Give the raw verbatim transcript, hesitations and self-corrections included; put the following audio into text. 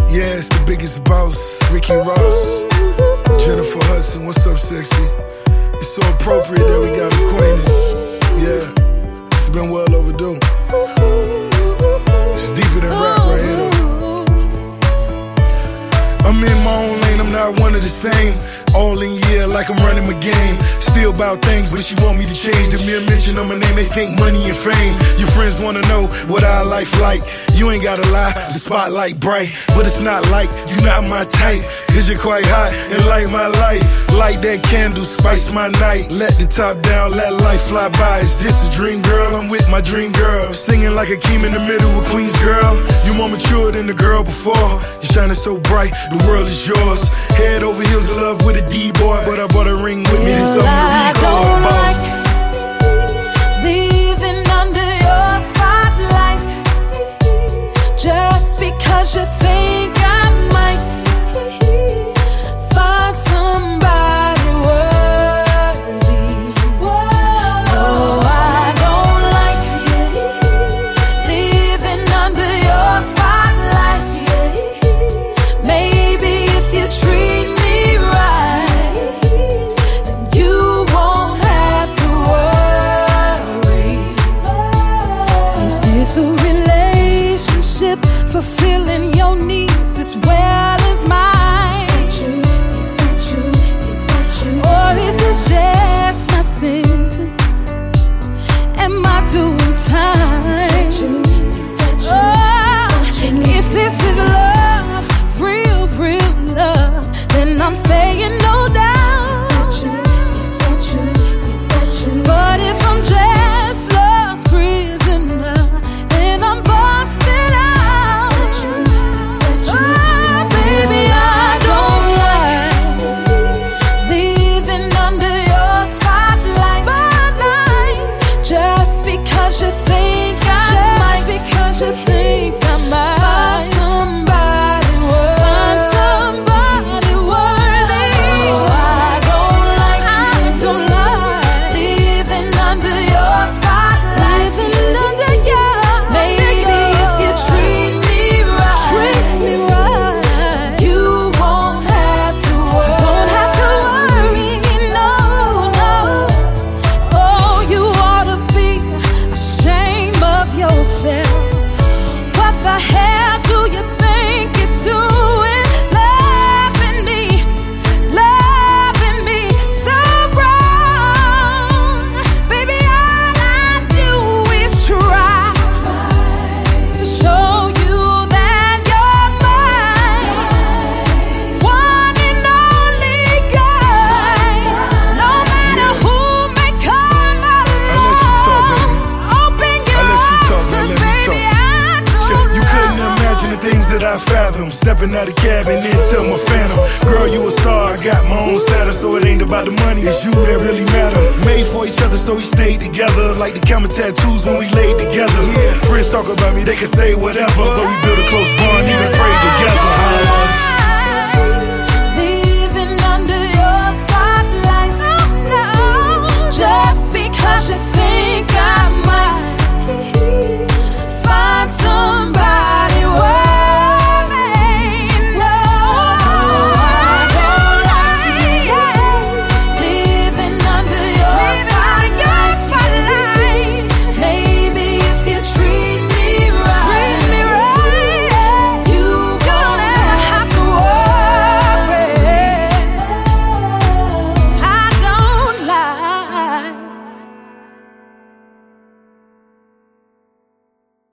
Yeah, it's the biggest boss, Ricky Ross, Jennifer Hudson, what's up, sexy? It's so appropriate that we got acquainted. Yeah, it's been well overdue. It's deeper than rap right here, though. I'm in my own lane, I'm not one of the same. All in year like I'm running my game. Still about things, but she want me to change. The mere mention of my name, they think money and fame. Your friends wanna know what our life like. You ain't gotta lie, the spotlight bright. But it's not like you not my type. Cause you're quite hot and light my life. Light that candle, spice my night. Let the top down, let life fly by. Is this a dream, girl? I'm with my dream girl. Singing like a king in the middle of Queen's girl. You more mature than the girl before. You're shining so bright, the world is yours. Head over heels of love with a D-boy, but I brought a ring with me. This something to record, boss. Leaving under your spotlight, just because you think I might find somebody worthy. No, I don't like leaving under your spotlight. Maybe if you treat me right, you won't have to worry. Is this a relationship fulfilling your needs as well as mine? Is that you? Is that you? Or is this just my sentence? Am I doing time? Is that you? Is that you? Oh, and if this is love, real, real love, then I'm staying no doubt. Is that you? Is that you? Is that you? But if I'm just love's prisoner, then I'm busted out. Is that you? Is that you? Oh, baby, I don't like leaving under your spotlight. Spotlight. Just because you think I just might. Just because you think I might find somebody worthy. Find somebody worthy. Oh, I don't like. I don't like leaving under your spotlight. Leaving under your. Maybe if you treat me right, treat me right, you won't have to worry. Won't have to worry. No, no. Oh, you ought to be ashamed of yourself. What the hell do you think you're doing? Loving me, loving me so wrong. Baby, all I do is try to show you that you're mine. One and only guy. No matter who may come along, open your I'll let you talk, eyes, man. 'cause Let me baby, talk. I don't You couldn't imagine the things that I fathom. Stepping out of cab and then tell my phantom, girl, you a star, I got my own saddle. So it ain't about the money, it's you that really matter. Made for each other, so we stayed together. Like the camera tattoos when we laid together. Yeah, friends talk about me, they can say whatever, but we built a close